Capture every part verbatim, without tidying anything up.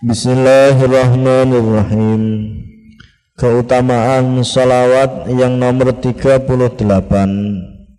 Bismillahirrahmanirrahim. Keutamaan salawat yang nomor tiga puluh delapan.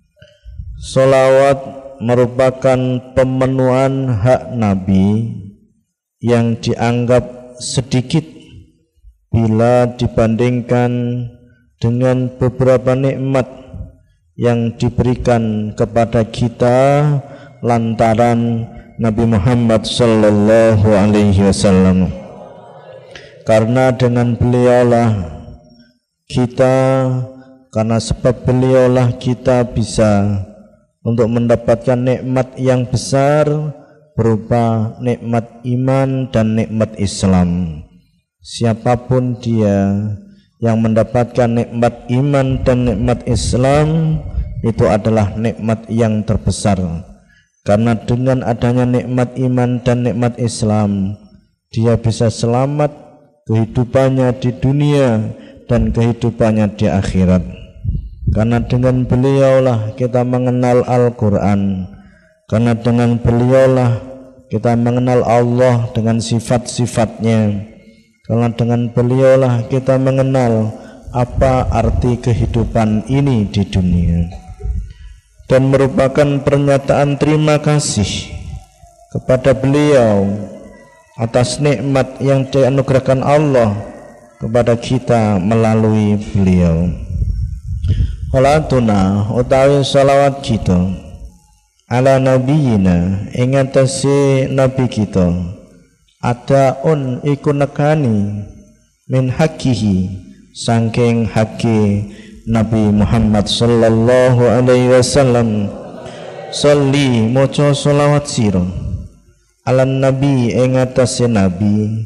Salawat merupakan pemenuhan hak Nabi yang dianggap sedikit bila dibandingkan dengan beberapa nikmat yang diberikan kepada kita lantaran Nabi Muhammad sallallahu alaihi wasallam. Karena dengan beliaulah kita, karena sebab beliaulah kita bisa untuk mendapatkan nikmat yang besar berupa nikmat iman dan nikmat Islam. Siapapun dia yang mendapatkan nikmat iman dan nikmat Islam, itu adalah nikmat yang terbesar. Karena dengan adanya nikmat iman dan nikmat Islam, dia bisa selamat kehidupannya di dunia dan kehidupannya di akhirat. Karena dengan beliaulah kita mengenal Al-Quran. Karena dengan beliaulah kita mengenal Allah dengan sifat-sifatnya. Karena dengan beliaulah kita mengenal apa arti kehidupan ini di dunia. Dan merupakan pernyataan terima kasih kepada beliau atas nikmat yang dianugerahkan Allah kepada kita melalui beliau. Salatuna utawi salawat kita ala nabiyina ing atase nabi kita adaun iku nekani min hakihi saking haki Nabi Muhammad sallallahu alaihi wasallam. Sholli moco salawat sira ala nabi ing atase nabi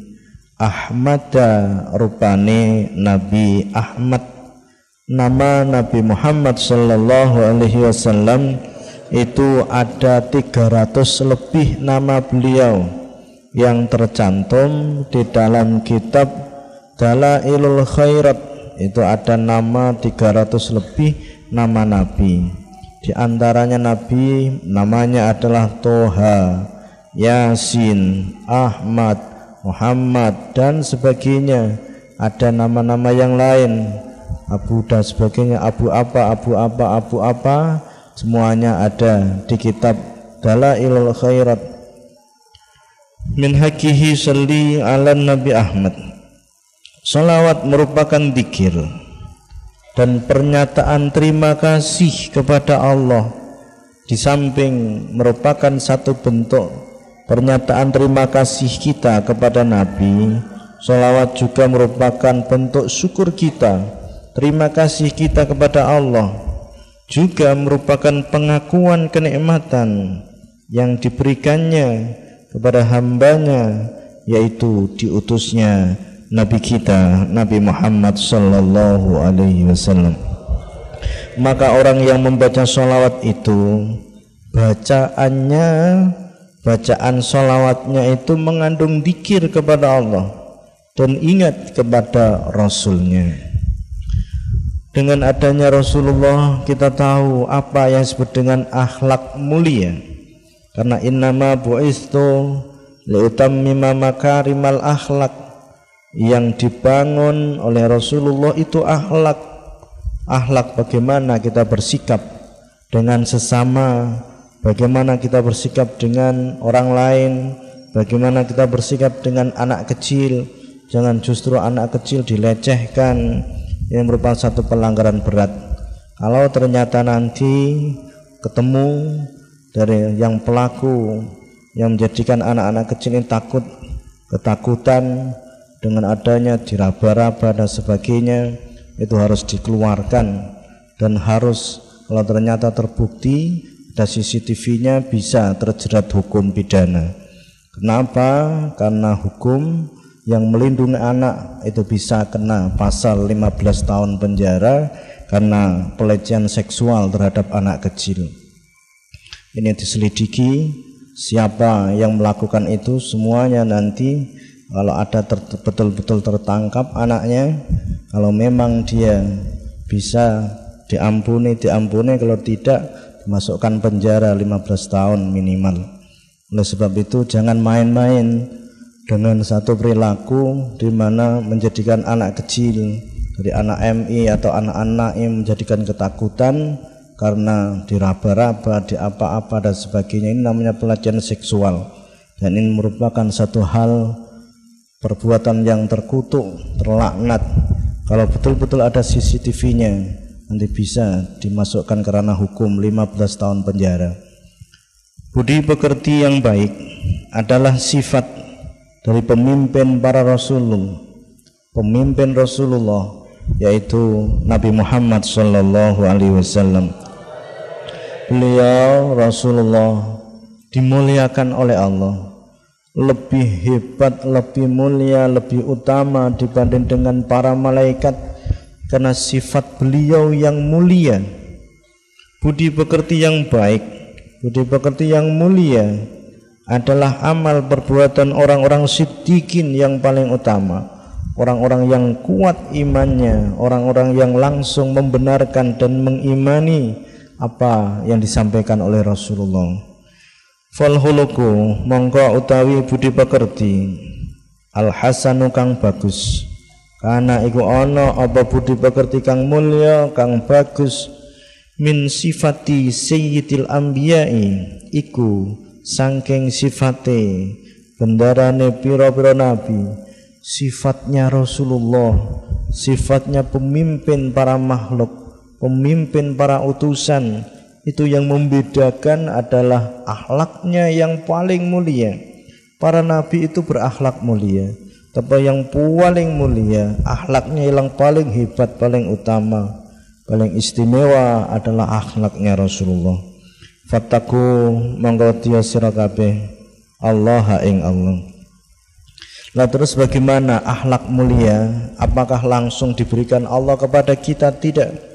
Ahmada rupane Nabi Ahmad. Nama Nabi Muhammad sallallahu alaihi wasallam itu ada tiga ratus lebih nama beliau yang tercantum di dalam kitab Dalailul Khairat. Itu ada nama tiga ratus lebih nama Nabi. Di antaranya Nabi namanya adalah Toha, Yasin, Ahmad, Muhammad dan sebagainya. Ada nama-nama yang lain, Abu dan sebagainya, Abu apa, Abu apa, Abu apa, semuanya ada di kitab Dalailul Khairat. Min hakihi sholli ala Nabi Ahmad. Salawat merupakan dzikir dan pernyataan terima kasih kepada Allah. Di samping merupakan satu bentuk pernyataan terima kasih kita kepada Nabi, salawat juga merupakan bentuk syukur kita, terima kasih kita kepada Allah. Juga merupakan pengakuan kenikmatan yang diberikannya kepada hambanya, yaitu diutusnya Nabi kita Nabi Muhammad sallallahu alaihi wasallam. Maka orang yang membaca sholawat itu, bacaannya, bacaan sholawatnya itu mengandung dzikir kepada Allah dan ingat kepada Rasulnya. Dengan adanya Rasulullah kita tahu apa yang disebut dengan akhlak mulia. Karena innama bu'istu liutammima makarimal akhlak. Yang dibangun oleh Rasulullah itu akhlak. Akhlak bagaimana kita bersikap dengan sesama, bagaimana kita bersikap dengan orang lain, bagaimana kita bersikap dengan anak kecil. Jangan justru anak kecil dilecehkan, ini merupakan satu pelanggaran berat. Kalau ternyata nanti ketemu dari yang pelaku yang menjadikan anak-anak kecil ini takut, ketakutan dengan adanya diraba-raba dan sebagainya, itu harus dikeluarkan dan harus, kalau ternyata terbukti ada C C T V-nya, bisa terjerat hukum pidana. Kenapa? Karena hukum yang melindungi anak itu bisa kena pasal lima belas tahun penjara karena pelecehan seksual terhadap anak kecil. Ini diselidiki siapa yang melakukan itu, semuanya nanti kalau ada ter- betul-betul tertangkap anaknya, kalau memang dia bisa diampuni, diampuni, kalau tidak dimasukkan penjara lima belas tahun minimal. Oleh sebab itu jangan main-main dengan satu perilaku di mana menjadikan anak kecil dari anak M I atau anak-anak yang menjadikan ketakutan karena diraba-raba, di apa-apa dan sebagainya. Ini namanya pelecehan seksual, dan ini merupakan satu hal perbuatan yang terkutuk, terlaknat. Kalau betul-betul ada C C T V-nya, nanti bisa dimasukkan ke ranah hukum lima belas tahun penjara. Budi pekerti yang baik adalah sifat dari pemimpin para Rasulullah, pemimpin Rasulullah, yaitu Nabi Muhammad Sallallahu Alaihi Wasallam. Beliau Rasulullah dimuliakan oleh Allah, lebih hebat, lebih mulia, lebih utama dibanding dengan para malaikat, karena sifat beliau yang mulia. Budi pekerti yang baik, budi pekerti yang mulia adalah amal perbuatan orang-orang siddiqin yang paling utama, orang-orang yang kuat imannya, orang-orang yang langsung membenarkan dan mengimani apa yang disampaikan oleh Rasulullah. Fal huluku mongko utawi budi pekerti al hasanu kang bagus, karena iku ana apa budi pekerti kang mulya kang bagus, min sifati sayyidil anbiya'i, iku saking sifate bendarane pira-pira nabi, sifatnya Rasulullah, sifatnya pemimpin para makhluk, pemimpin para utusan. Itu yang membedakan adalah akhlaknya yang paling mulia. Para nabi itu berakhlak mulia, tapi yang paling mulia akhlaknya yang paling hebat, paling utama, paling istimewa adalah akhlaknya Rasulullah. Fattaku monggo tiya sira kabeh Allah ing Allah. Nah, terus bagaimana akhlak mulia? Apakah langsung diberikan Allah kepada kita? Tidak.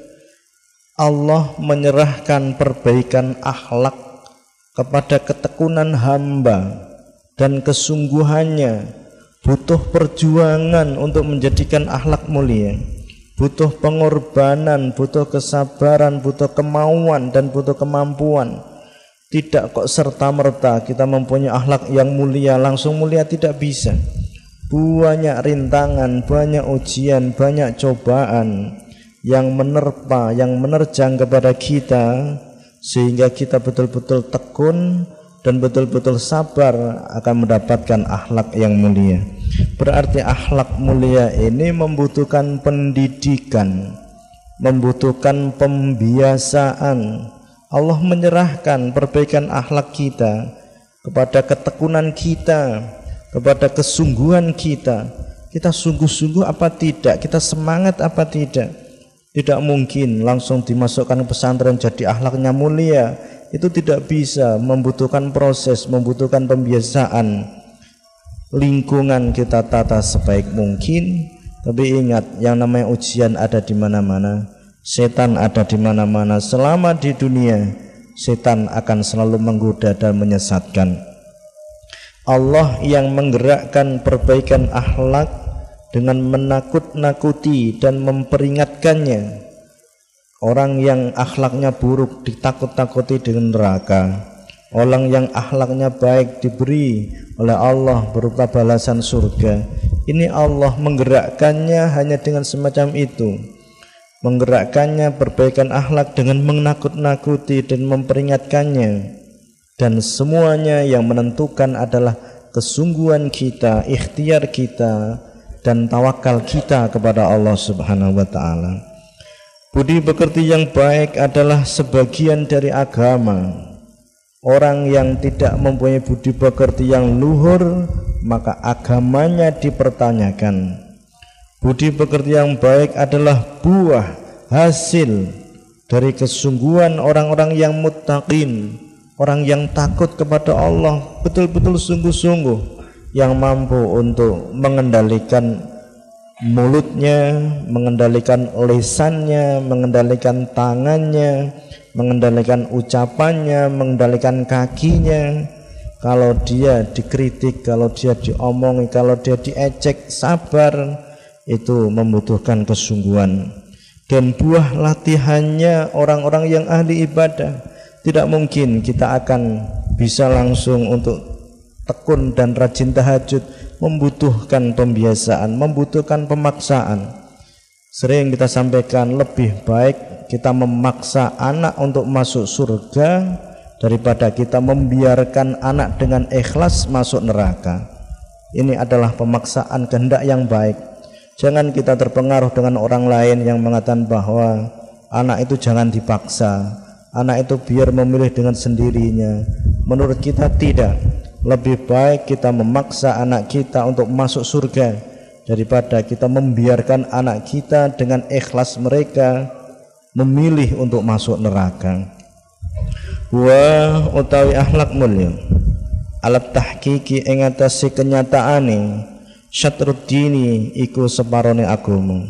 Allah menyerahkan perbaikan akhlak kepada ketekunan hamba dan kesungguhannya. Butuh perjuangan untuk menjadikan akhlak mulia, butuh pengorbanan, butuh kesabaran, butuh kemauan dan butuh kemampuan. Tidak kok serta-merta kita mempunyai akhlak yang mulia langsung mulia, tidak bisa. Banyak rintangan, banyak ujian, banyak cobaan yang menerpa, yang menerjang kepada kita, sehingga kita betul-betul tekun dan betul-betul sabar akan mendapatkan akhlak yang mulia. Berarti akhlak mulia ini membutuhkan pendidikan, membutuhkan pembiasaan. Allah menyerahkan perbaikan akhlak kita kepada ketekunan kita, kepada kesungguhan kita. Kita sungguh-sungguh apa tidak? Kita semangat apa tidak? Tidak mungkin langsung dimasukkan ke pesantren jadi akhlaknya mulia. Itu tidak bisa, membutuhkan proses, membutuhkan pembiasaan. Lingkungan kita tata sebaik mungkin, tapi ingat, yang namanya ujian ada di mana-mana, setan ada di mana-mana. Selama di dunia, setan akan selalu menggoda dan menyesatkan. Allah yang menggerakkan perbaikan akhlak dengan menakut-nakuti dan memperingatkannya. Orang yang akhlaknya buruk ditakut-takuti dengan neraka. Orang yang akhlaknya baik diberi oleh Allah berupa balasan surga. Ini Allah menggerakkannya hanya dengan semacam itu. Menggerakkannya perbaikan akhlak dengan menakut-nakuti dan memperingatkannya. Dan semuanya yang menentukan adalah kesungguhan kita, ikhtiar kita, dan tawakal kita kepada Allah Subhanahu wa ta'ala. Budi pekerti yang baik adalah sebagian dari agama. Orang yang tidak mempunyai budi pekerti yang luhur, maka agamanya dipertanyakan. Budi pekerti yang baik adalah buah hasil dari kesungguhan orang-orang yang muttaqin, orang yang takut kepada Allah, betul-betul sungguh-sungguh, yang mampu untuk mengendalikan mulutnya, mengendalikan lisannya, mengendalikan tangannya, mengendalikan ucapannya, mengendalikan kakinya. Kalau dia dikritik, kalau dia diomongi, kalau dia diejek, sabar. Itu membutuhkan kesungguhan. Dan buah latihannya orang-orang yang ahli ibadah. Tidak mungkin kita akan bisa langsung untuk tekun dan rajin tahajud membutuhkan pembiasaan, membutuhkan pemaksaan. Sering kita sampaikan, lebih baik kita memaksa anak untuk masuk surga daripada kita membiarkan anak dengan ikhlas masuk neraka. Ini adalah pemaksaan kehendak yang baik. Jangan kita terpengaruh dengan orang lain yang mengatakan bahwa anak itu jangan dipaksa, anak itu biar memilih dengan sendirinya. Menurut kita tidak. Lebih baik kita memaksa anak kita untuk masuk surga daripada kita membiarkan anak kita dengan ikhlas mereka memilih untuk masuk neraka. Wa utawi akhlak mulya alat tahqiqi ing atase kenyataane syatruddini iku separone agama.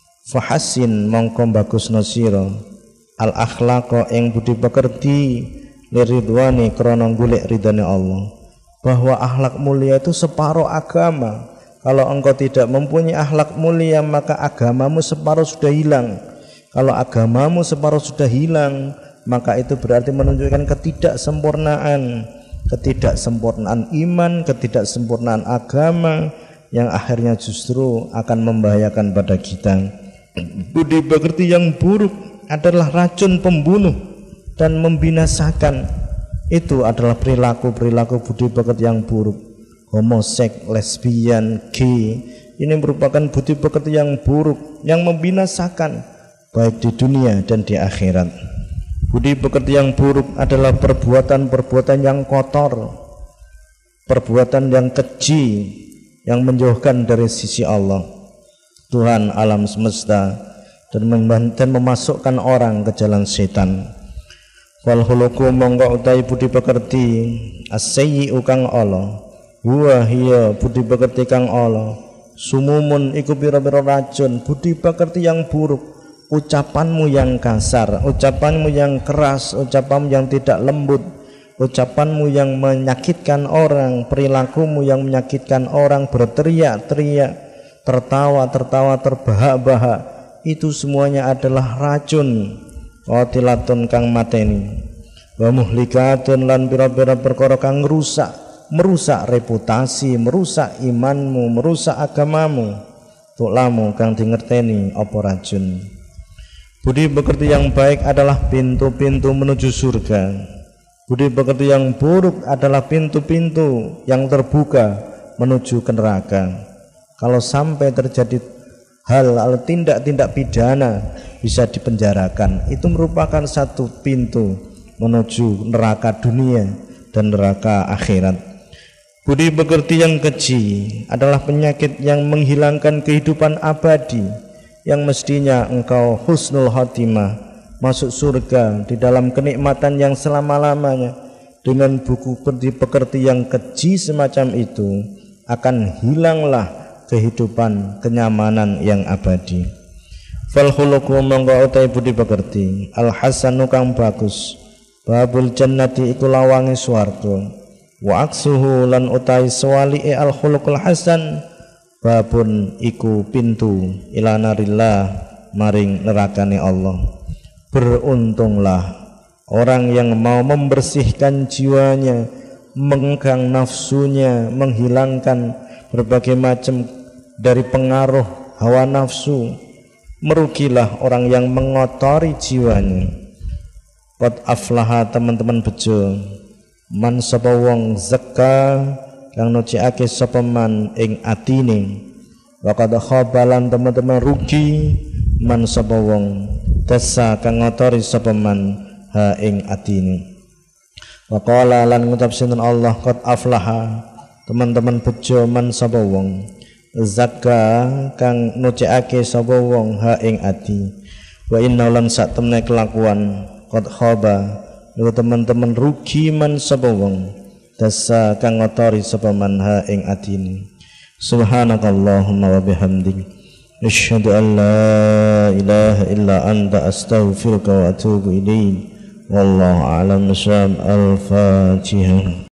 Fahasin mongko bagusna sira al akhlaqa ing budi pekerti liridwani krana golek ridane Allah. Bahwa akhlak mulia itu separuh agama. Kalau engkau tidak mempunyai akhlak mulia, maka agamamu separuh sudah hilang. Kalau agamamu separuh sudah hilang, maka itu berarti menunjukkan ketidaksempurnaan, ketidaksempurnaan iman, ketidaksempurnaan agama yang akhirnya justru akan membahayakan pada kita. Budi pekerti yang buruk adalah racun pembunuh dan membinasakan. Itu adalah perilaku-perilaku budi pekerti yang buruk. Homoseks, lesbian, gay, ini merupakan budi pekerti yang buruk yang membinasakan baik di dunia dan di akhirat. Budi pekerti yang buruk adalah perbuatan-perbuatan yang kotor, perbuatan yang keji, yang menjauhkan dari sisi Allah, Tuhan alam semesta, dan memasukkan orang ke jalan setan. Wal khuluqu mongko utahi budi pekerti as-sayyi kang ala wa hiya budi pekerti kang ala sumumun iku pira-pira racun. Budi pekerti yang buruk, ucapanmu yang kasar, ucapanmu yang keras, ucapanmu yang tidak lembut, ucapanmu yang menyakitkan orang, perilakumu yang menyakitkan orang, berteriak-teriak, tertawa-tertawa, terbahak-bahak, itu semuanya adalah racun. Qatilatun kang mateni wa muhlikatun lan pira-pira perkara kang rusak, merusak reputasi, merusak imanmu, merusak agamamu. Tuklamu kang dingerteni apa racun. Budi pekerti yang baik adalah pintu-pintu menuju surga. Budi pekerti yang buruk adalah pintu-pintu yang terbuka menuju ke neraka. Kalau sampai terjadi hal hal tindak-tindak pidana bisa dipenjarakan, itu merupakan satu pintu menuju neraka dunia dan neraka akhirat. Budi pekerti yang keji adalah penyakit yang menghilangkan kehidupan abadi, yang mestinya engkau husnul khotimah, masuk surga di dalam kenikmatan yang selama-lamanya. Dengan buku budi pekerti yang keji semacam itu akan hilanglah kehidupan kenyamanan yang abadi. Fal khuluqu mongko utai budi pekerti al hasanu kang bagus, babul jannati iku lawange swarga, wa aksuhu lan utai swalike al khuluqul hasan, babun iku pintu ila narillah maring nerakane Allah. Beruntunglah orang yang mau membersihkan jiwanya, mengekang nafsunya, menghilangkan berbagai macam dari pengaruh hawa nafsu. Merugilah orang yang mengotori jiwanya. Qad aflaha teman-teman bejo man sapa wong zakka kang nuciake sapa man ing atine. Wa qad khabalan teman-teman rugi man sapa wong dasa kang ngotori sapa man ha ing atine. Wa qala lan ngucap sinten Allah qad aflaha teman-teman bejo man sapa wong zakka kang nucikake sapa wong ha ing ati. Wa inna lan sak temne kelakuan qad khaba niku teman-teman rugi man sapa wong dasa kang ngotori sapa man ha ing atine. Subhanakallahumma wa bihamdik asyhadu an la ilaha illa anta astaghfiruka wa atubu ilaik. Wallahu a'lam bishawab. Al-Fatihah.